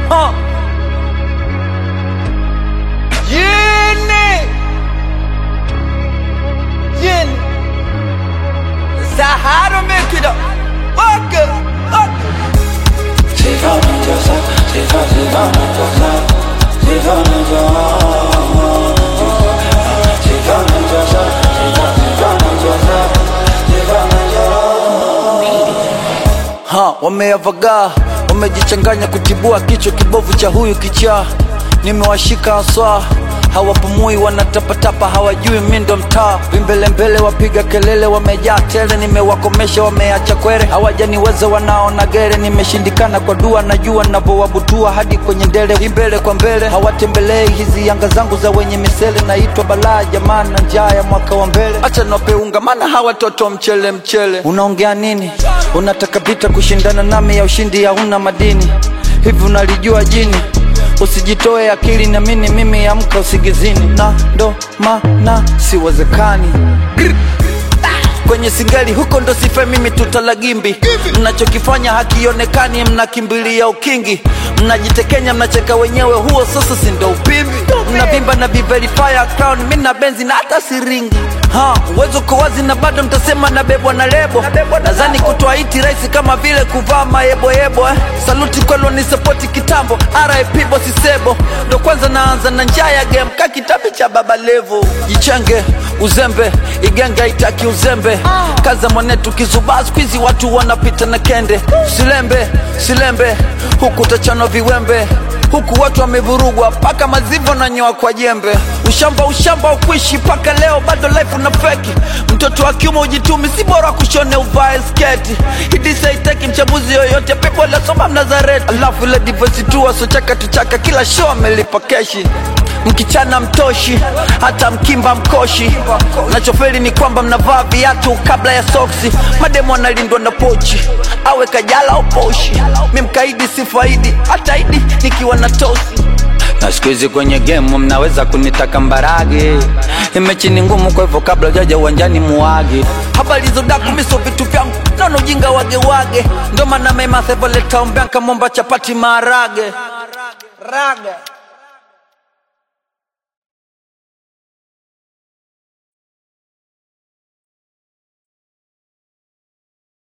Sahara make it up. Okay. Wameavagaa, wamejichanganya kutibua kichwa kibovu cha huyu kichaa. Nimewashika aswa, hawapumui wanatapatapa, hawajui mimi ndo mtaa. Vimbele mbele wapiga kelele, wamejaa tele, nimewakomesha wameacha kwere. Hawajaniweza wanaona gere, nimeshindikana kwa dua, najua navyowabutua hadi kwenye ndele. Imbele kwa mbele, hawatembelei hizi yanga zangu za wenye misele. Naitwa balaa jamani na njaa ya mwaka wa mbele. Acha nope unga mana hawa toto mchele. Unaongea nini? Unataka vita kushindana nami, ya ushindi hauna madini. Hivi unalijua jini? Usijitoe akili na mimi amka usigizini. Na ndo maana siwezekani kwenye singali huko ndo sife mimi tutalagimbi. Mnachokifanya hakionekani, mnakimbilia ukingi. Mnajitekenya mnacheka wenyewe, huo sasa si ndo upimbi. Mnavimba na be-verify crown, mimi na benzi na hata siringi. Uwezo kwa wazi na bado mtasema nabebwa na lebo. Nadhani kutoa iti raisi kama vile kuvaa mayebo. Saluti kwelo ni support kitambo, RIP bosi sebo. Ndo kwanza naanza na njaa ya game, kakitabi cha baba levo. Jichenge, uzembe, igenga itaki uzembe. Kaza mwanetu kizubaa, squeezy watu wanapita na kende. Silembe, huku tachano viwembe. Huku watu wamevurugwa, paka mazivo na nyoa kwa jembe. Ushamba ukuishi, paka leo bado life una feki. Mtoto wa kiume ujitumi, si bora kushone uvae sketi. Hidisa itaki mchabuzi yoyote, pepo la soma mnazareti. Alafu ile divorce tuwa, so chaka tuchaka, kila show amelipa keshi. Mkichana mtoshi, hata mkimba mkoshi. Nachofeli ni kwamba mnavaa viatu kabla ya soksi. Mademo wanalindwa na pochi, awe kajala au poshi. Mimkaidi sifaidi, hata idi nikiwa na tosi. Na squeeze kwenye game mnaweza kunitaka mbarage. Mechi ni ngumu kwa hivyo kabla jaja uwanjani muage. Habari zodaku miso vitu vyangu, nono ujinga wage. Ndo maana mema sevoleta umbianka momba chapati maharage.